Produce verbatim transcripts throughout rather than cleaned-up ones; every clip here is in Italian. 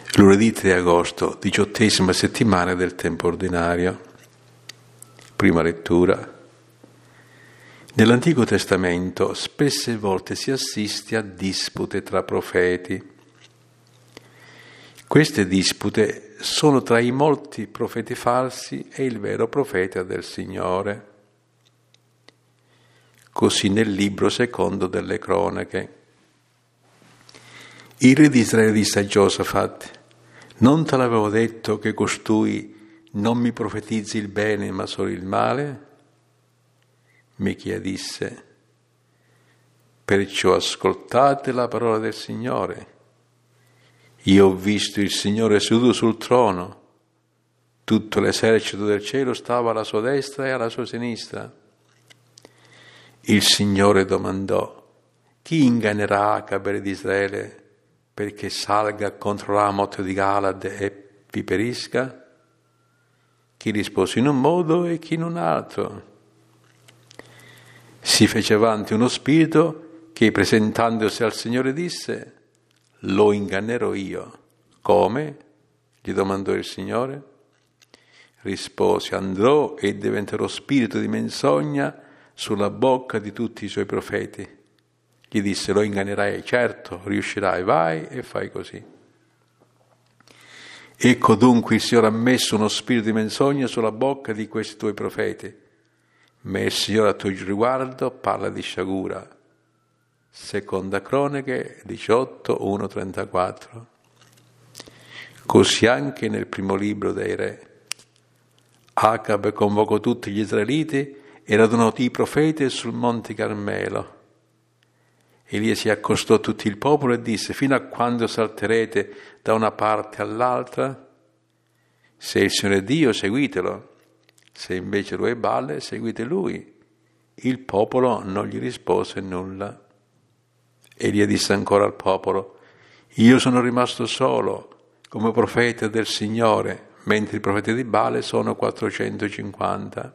Lunedì tre agosto, diciottesima settimana del tempo ordinario. Prima lettura. Nell'Antico Testamento spesse volte si assiste a dispute tra profeti. Queste dispute sono tra i molti profeti falsi e il vero profeta del Signore. Così nel libro secondo delle Cronache. Il re di Israele disse a Giosafat: non te l'avevo detto che costui non mi profetizzi il bene ma solo il male? Michia disse: perciò ascoltate la parola del Signore. Io ho visto il Signore seduto sul trono, tutto l'esercito del cielo stava alla sua destra e alla sua sinistra. Il Signore domandò: chi ingannerà Acabe di Israele perché salga contro Ramot di Galad e vi perisca? Chi rispose in un modo e chi in un altro. Si fece avanti uno spirito che, presentandosi al Signore, disse: lo ingannerò io. Come? Gli domandò il Signore. Rispose: andrò e diventerò spirito di menzogna sulla bocca di tutti i suoi profeti. Gli disse: lo ingannerai, certo, riuscirai, vai e fai così. Ecco dunque il Signore ha messo uno spirito di menzogna sulla bocca di questi tuoi profeti, ma il Signore a tuo riguardo parla di sciagura. Seconda Cronache diciotto, uno trentaquattro. Così anche nel primo libro dei re. Acabe convocò tutti gli israeliti e radunò i profeti sul monte Carmelo. Elia si accostò a tutto il popolo e disse: fino a quando salterete da una parte all'altra? Se il Signore è Dio, seguitelo. Se invece lui è Baale, seguite lui. Il popolo non gli rispose nulla. Elia disse ancora al popolo: io sono rimasto solo come profeta del Signore, mentre i profeti di Baale sono quattrocentocinquanta.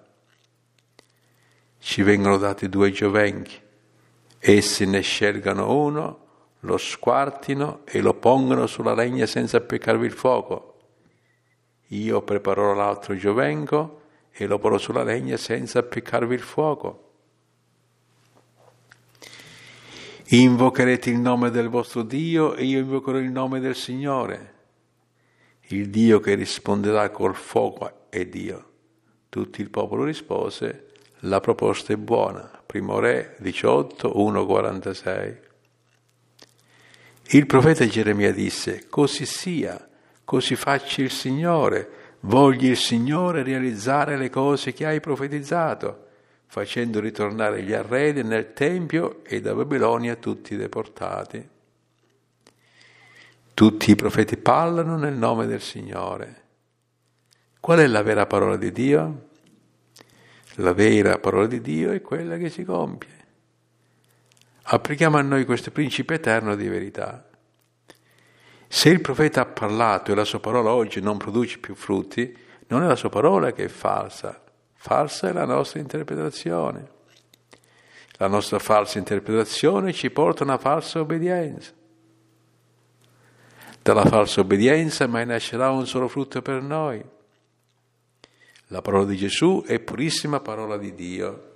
Ci vengono dati due giovenchi. Essi ne scelgano uno, lo squartino e lo pongono sulla legna senza appiccarvi il fuoco. Io preparerò l'altro giovenco e lo porrò sulla legna senza appiccarvi il fuoco. Invocherete il nome del vostro Dio e io invocherò il nome del Signore. Il Dio che risponderà col fuoco è Dio. Tutto il popolo rispose: la proposta è buona. Primo Re diciotto, uno quarantasei. Il profeta Geremia disse: così sia, così faccia il Signore, voglia il Signore realizzare le cose che hai profetizzato, facendo ritornare gli arredi nel Tempio e da Babilonia tutti i deportati. Tutti i profeti parlano nel nome del Signore. Qual è la vera parola di Dio? La vera parola di Dio è quella che si compie. Applichiamo a noi questo principio eterno di verità. Se il profeta ha parlato e la sua parola oggi non produce più frutti, non è la sua parola che è falsa. Falsa è la nostra interpretazione. La nostra falsa interpretazione ci porta a una falsa obbedienza. Dalla falsa obbedienza mai nascerà un solo frutto per noi. La parola di Gesù è purissima parola di Dio.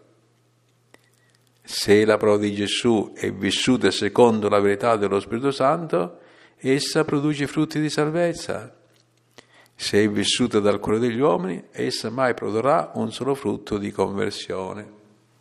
Se la parola di Gesù è vissuta secondo la verità dello Spirito Santo, essa produce frutti di salvezza. Se è vissuta dal cuore degli uomini, essa mai produrrà un solo frutto di conversione.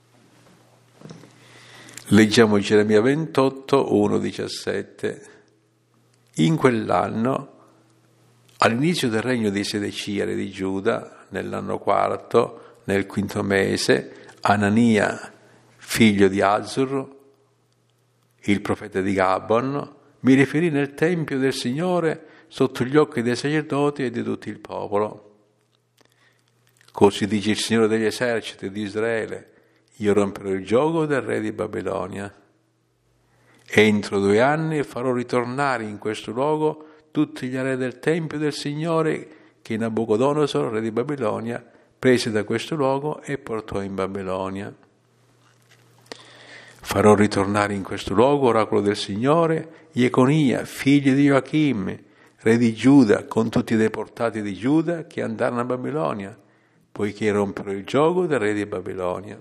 Leggiamo Geremia ventotto, uno diciassette. In quell'anno, all'inizio del regno di Sedecia, re di Giuda, nell'anno quarto, nel quinto mese, Anania, figlio di Azzur, il profeta di Gabon, mi riferì nel Tempio del Signore sotto gli occhi dei sacerdoti e di tutto il popolo. Così dice il Signore degli eserciti di Israele: io romperò il giogo del re di Babilonia. Entro due anni farò ritornare in questo luogo tutti gli arredi del Tempio del Signore che Nabucodonosor, re di Babilonia, prese da questo luogo e portò in Babilonia. Farò ritornare in questo luogo, oracolo del Signore, Jeconia, figlio di Joachim, re di Giuda, con tutti i deportati di Giuda che andarono a Babilonia, poiché rompero il giogo del re di Babilonia.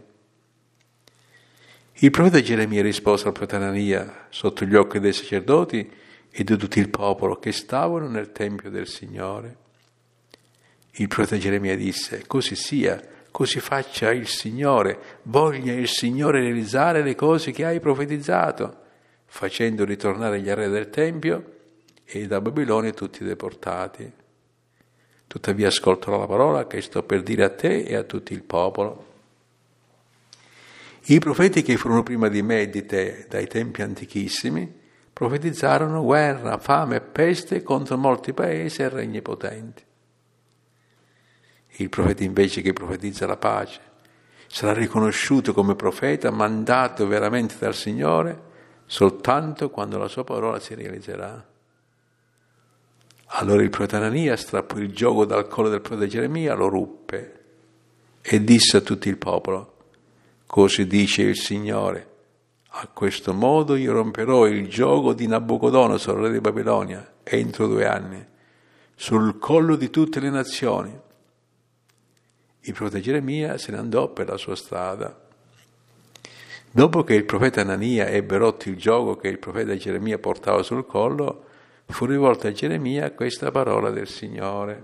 Il profeta Geremia rispose al profeta Anania sotto gli occhi dei sacerdoti e di tutto il popolo che stavano nel Tempio del Signore. Il profeta Geremia disse: così sia, così faccia il Signore, voglia il Signore realizzare le cose che hai profetizzato, facendo ritornare gli arredi del Tempio e da Babilonia tutti i deportati. Tuttavia ascolterò la parola che sto per dire a te e a tutto il popolo. I profeti che furono prima di me e di te dai tempi antichissimi profetizzarono guerra, fame e peste contro molti paesi e regni potenti. Il profeta invece che profetizza la pace sarà riconosciuto come profeta mandato veramente dal Signore soltanto quando la sua parola si realizzerà. Allora il profeta Anania strappò il giogo dal collo del profeta Geremia, lo ruppe e disse a tutto il popolo: così dice il Signore, a questo modo io romperò il giogo di Nabucodonosor, re di Babilonia, entro due anni, sul collo di tutte le nazioni. Il profeta Geremia se ne andò per la sua strada. Dopo che il profeta Anania ebbe rotto il giogo che il profeta Geremia portava sul collo, fu rivolta a Geremia questa parola del Signore: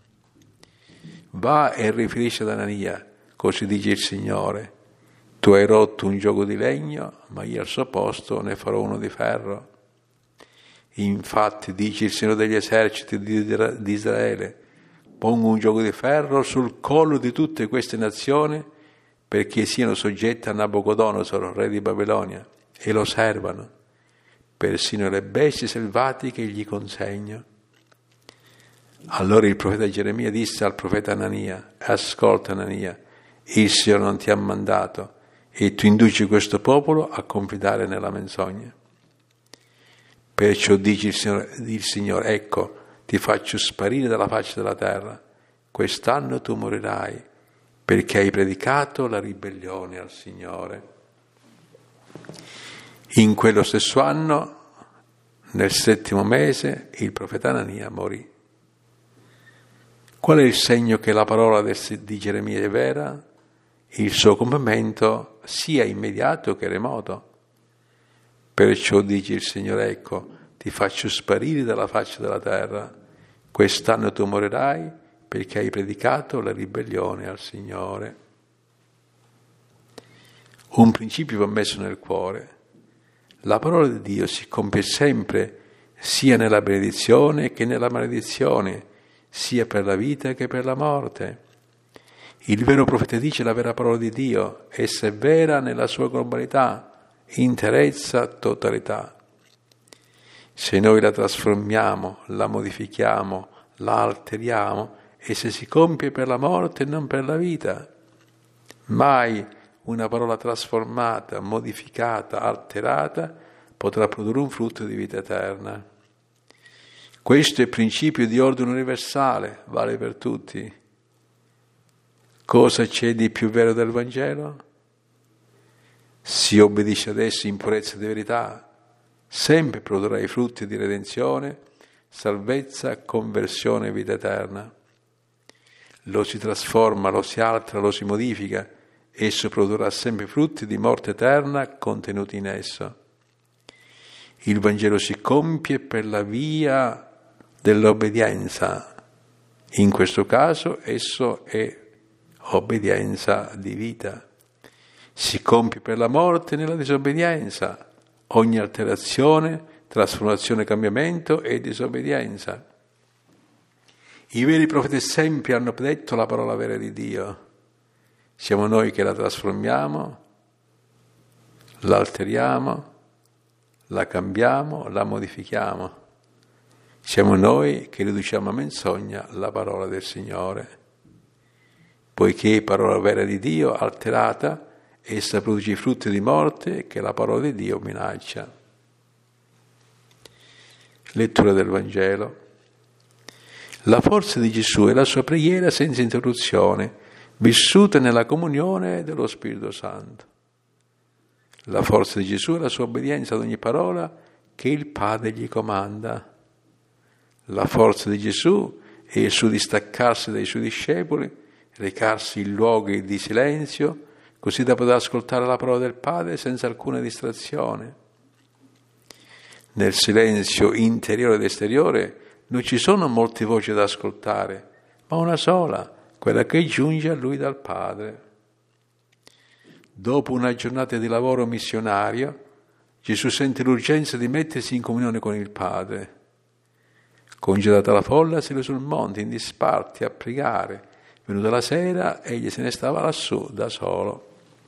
va e riferisci ad Anania, così dice il Signore, tu hai rotto un giogo di legno, ma io al suo posto ne farò uno di ferro. Infatti dice il Signore degli eserciti di Israele: pongo un giogo di ferro sul collo di tutte queste nazioni perché siano soggette a Nabucodonosor, re di Babilonia, e lo servano, persino le bestie selvatiche gli consegno. Allora il profeta Geremia disse al profeta Anania: ascolta Anania, il Signore non ti ha mandato e tu induci questo popolo a confidare nella menzogna. Perciò dice il Signore, il Signore, ecco, ti faccio sparire dalla faccia della terra, quest'anno tu morirai, perché hai predicato la ribellione al Signore. In quello stesso anno, nel settimo mese, il profeta Anania morì. Qual è il segno che la parola di Geremia è vera? Il suo compimento sia immediato che remoto. Perciò dice il Signore, ecco, ti faccio sparire dalla faccia della terra, quest'anno tu morirai perché hai predicato la ribellione al Signore. Un principio va messo nel cuore: la parola di Dio si compie sempre sia nella benedizione che nella maledizione, sia per la vita che per la morte. Il vero profeta dice la vera parola di Dio, essa è vera nella sua globalità, interezza, totalità. Se noi la trasformiamo, la modifichiamo, la alteriamo, essa si compie per la morte e non per la vita. Mai una parola trasformata, modificata, alterata potrà produrre un frutto di vita eterna. Questo è il principio di ordine universale, vale per tutti. Cosa c'è di più vero del Vangelo? Si obbedisce ad esso in purezza di verità, sempre produrrà i frutti di redenzione, salvezza, conversione e vita eterna. Lo si trasforma, lo si altera, lo si modifica, esso produrrà sempre frutti di morte eterna contenuti in esso. Il Vangelo si compie per la via dell'obbedienza. In questo caso esso è obbedienza di vita. Si compie per la morte nella disobbedienza. Ogni alterazione, trasformazione, cambiamento è disobbedienza. I veri profeti esempi hanno detto la parola vera di Dio. Siamo noi che la trasformiamo, l'alteriamo, la cambiamo, la modifichiamo. Siamo noi che riduciamo a menzogna la parola del Signore. Poiché parola vera di Dio alterata, essa produce i frutti di morte che la parola di Dio minaccia. Lettura del Vangelo. La forza di Gesù è la sua preghiera senza interruzione, vissuta nella comunione dello Spirito Santo. La forza di Gesù è la sua obbedienza ad ogni parola che il Padre gli comanda. La forza di Gesù è il suo distaccarsi dai suoi discepoli, recarsi in luoghi di silenzio, così da poter ascoltare la parola del Padre senza alcuna distrazione. Nel silenzio interiore ed esteriore non ci sono molte voci da ascoltare, ma una sola, quella che giunge a lui dal Padre. Dopo una giornata di lavoro missionario, Gesù sente l'urgenza di mettersi in comunione con il Padre. Congedata la folla, si sul monte in disparte a pregare. Venuta la sera, egli se ne stava lassù da solo.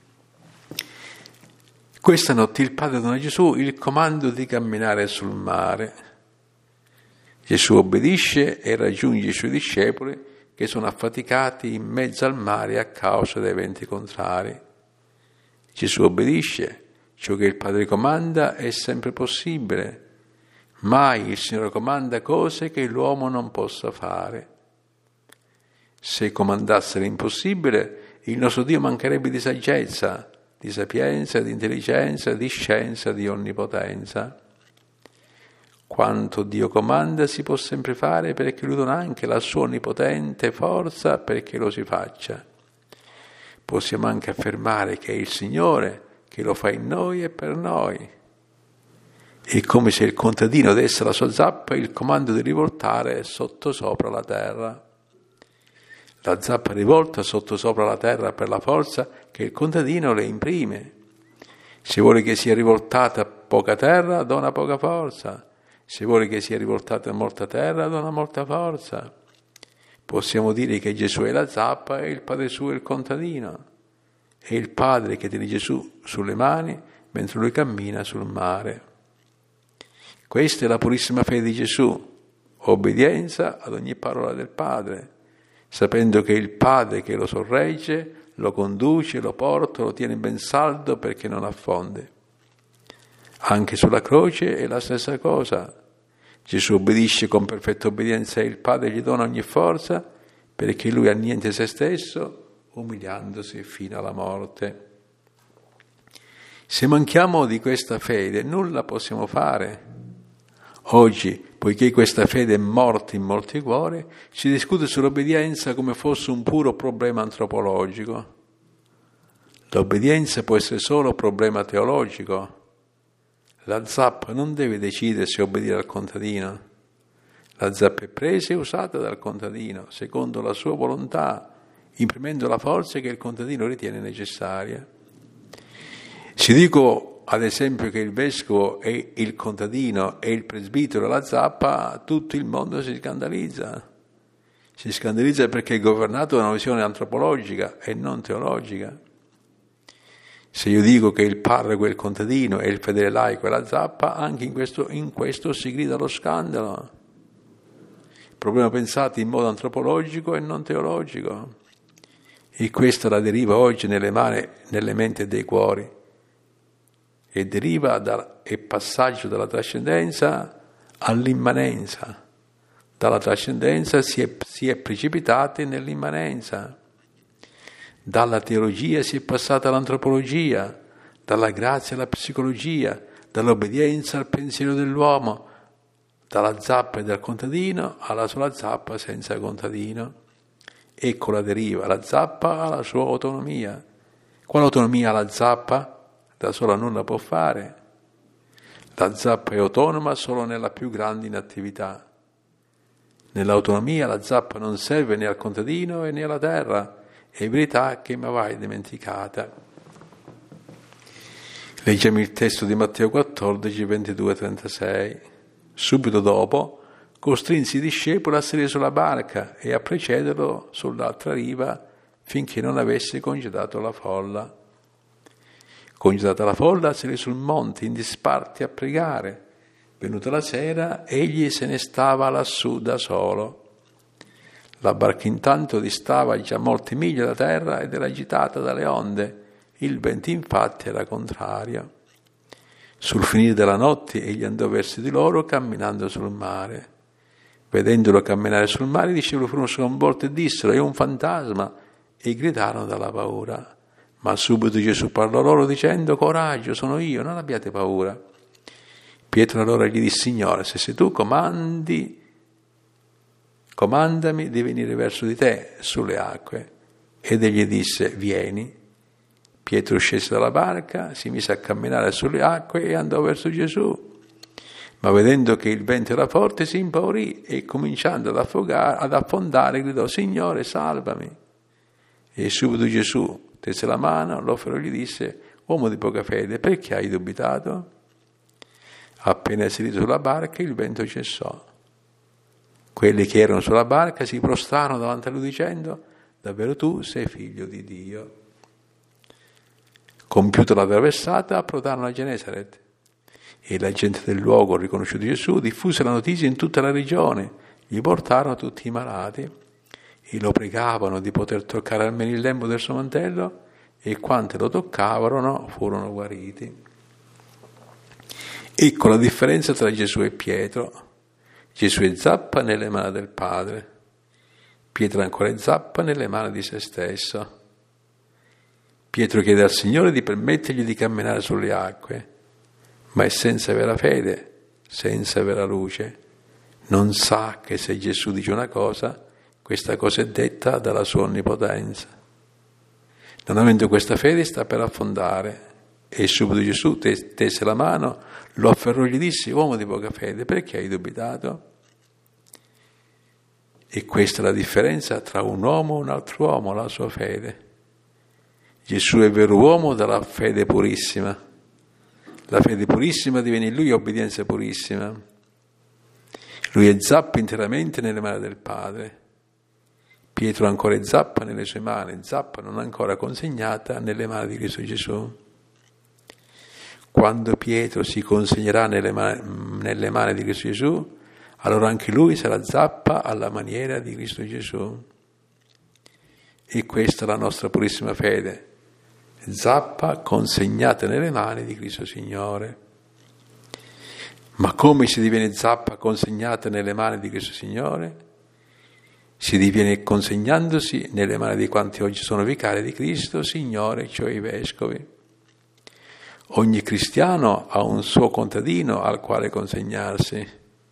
Questa notte il Padre dona a Gesù il comando di camminare sul mare. Gesù obbedisce e raggiunge i suoi discepoli che sono affaticati in mezzo al mare a causa dei venti contrari. Gesù obbedisce, ciò che il Padre comanda è sempre possibile. Mai il Signore comanda cose che l'uomo non possa fare. Se comandasse l'impossibile, il nostro Dio mancherebbe di saggezza, di sapienza, di intelligenza, di scienza, di onnipotenza. Quanto Dio comanda si può sempre fare perché Lui dona anche la sua onnipotente forza perché lo si faccia. Possiamo anche affermare che è il Signore che lo fa in noi e per noi. È come se il contadino desse alla sua zappa il comando di rivoltare sottosopra la terra. La zappa rivolta sottosopra la terra per la forza che il contadino le imprime. Se vuole che sia rivoltata poca terra, dona poca forza. Se vuole che sia rivoltata molta terra, dona molta forza. Possiamo dire che Gesù è la zappa e il Padre suo è il contadino. È il Padre che tiene Gesù sulle mani mentre lui cammina sul mare. Questa è la purissima fede di Gesù, obbedienza ad ogni parola del Padre, sapendo che è il Padre che lo sorregge, lo conduce, lo porta, lo tiene ben saldo perché non affonde. Anche sulla croce è la stessa cosa. Gesù obbedisce con perfetta obbedienza e il Padre gli dona ogni forza perché lui anniente se stesso, umiliandosi fino alla morte. Se manchiamo di questa fede, nulla possiamo fare. Oggi, poiché questa fede è morta in molti cuori, si discute sull'obbedienza come fosse un puro problema antropologico. L'obbedienza può essere solo problema teologico. La zappa non deve decidere se obbedire al contadino. La zappa è presa e usata dal contadino, secondo la sua volontà, imprimendo la forza che il contadino ritiene necessaria. Se dico ad esempio che il vescovo è il contadino e il presbitero la zappa, tutto il mondo si scandalizza. Si scandalizza perché è governato da una visione antropologica e non teologica. Se io dico che il parroco è il contadino e il fedele laico è la zappa, anche in questo, in questo si grida allo scandalo. Il problema pensato in modo antropologico e non teologico. E questa la deriva oggi nelle mani, nelle menti dei cuori. E deriva da, è passaggio dalla trascendenza all'immanenza. Dalla trascendenza si è, si è precipitati nell'immanenza. Dalla teologia si è passata all'antropologia, dalla grazia alla psicologia, dall'obbedienza al pensiero dell'uomo, dalla zappa e dal contadino alla sola zappa senza contadino. Ecco la deriva, la zappa ha la sua autonomia. Quale autonomia ha la zappa? Da sola nulla può fare. La zappa è autonoma solo nella più grande inattività. Nell'autonomia la zappa non serve né al contadino né alla terra, è verità che mi vai dimenticata. Leggiamo il testo di Matteo quattordici, ventidue trentasei. Subito dopo costrinse i discepoli a salire sulla barca e a precederlo sull'altra riva finché non avesse congedato la folla. Congedata la folla, salì sul monte in disparte a pregare. Venuta la sera, egli se ne stava lassù da solo. La barca intanto distava già molte miglia da terra ed era agitata dalle onde. Il vento infatti era contrario. Sul finire della notte egli andò verso di loro camminando sul mare. Vedendolo camminare sul mare, i discepoli furono sconvolti e dissero: è un fantasma, e gridarono dalla paura. Ma subito Gesù parlò loro dicendo: coraggio, sono io, non abbiate paura. Pietro allora gli disse: Signore, se sei tu comandi comandami di venire verso di te sulle acque. Ed egli disse, vieni. Pietro scese dalla barca, si mise a camminare sulle acque e andò verso Gesù. Ma vedendo che il vento era forte si impaurì e cominciando ad, affogare, ad affondare gridò, Signore, salvami. E subito Gesù tese la mano, lo afferrò e gli disse, uomo di poca fede, perché hai dubitato? Appena salito sulla barca il vento cessò. Quelli che erano sulla barca si prostrarono davanti a lui dicendo, davvero tu sei figlio di Dio. Compiuta la traversata approdarono a Genesaret. E la gente del luogo, riconosciuto Gesù, diffuse la notizia in tutta la regione, gli portarono tutti i malati e lo pregavano di poter toccare almeno il lembo del suo mantello e quanti lo toccavano furono guariti. Ecco la differenza tra Gesù e Pietro. Gesù è zappa nelle mani del Padre, Pietro ancora è zappa nelle mani di se stesso. Pietro chiede al Signore di permettergli di camminare sulle acque, ma è senza vera fede, senza vera luce. Non sa che se Gesù dice una cosa, questa cosa è detta dalla sua onnipotenza. Non avendo questa fede sta per affondare. E subito Gesù tese la mano, lo afferrò e gli disse, uomo di poca fede, perché hai dubitato? E questa è la differenza tra un uomo e un altro uomo, la sua fede. Gesù è vero uomo dalla fede purissima. La fede purissima diviene in lui obbedienza purissima. Lui è zappa interamente nelle mani del Padre. Pietro ancora è zappa nelle sue mani, zappa non ancora consegnata nelle mani di Cristo Gesù. Quando Pietro si consegnerà nelle mani, nelle mani di Cristo Gesù, allora anche lui sarà zappa alla maniera di Cristo Gesù. E questa è la nostra purissima fede. Zappa consegnata nelle mani di Cristo Signore. Ma come si diviene zappa consegnata nelle mani di Cristo Signore? Si diviene consegnandosi nelle mani di quanti oggi sono vicari di Cristo Signore, cioè i vescovi. Ogni cristiano ha un suo contadino al quale consegnarsi.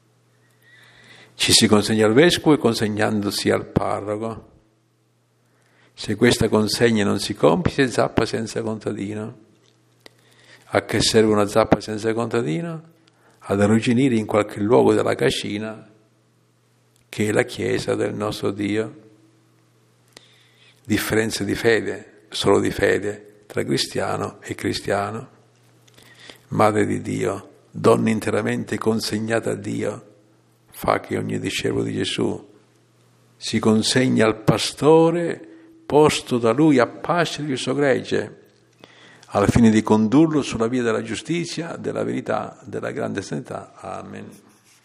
Ci si consegna al vescovo e consegnandosi al parroco. Se questa consegna non si compie, si è zappa senza contadino. A che serve una zappa senza contadino? Ad arrugginire in qualche luogo della cascina, che è la Chiesa del nostro Dio. Differenza di fede, solo di fede, tra cristiano e cristiano. Madre di Dio, donna interamente consegnata a Dio, fa che ogni discepolo di Gesù si consegni al pastore posto da lui a pascere il suo gregge, al fine di condurlo sulla via della giustizia, della verità, della grande sanità. Amen.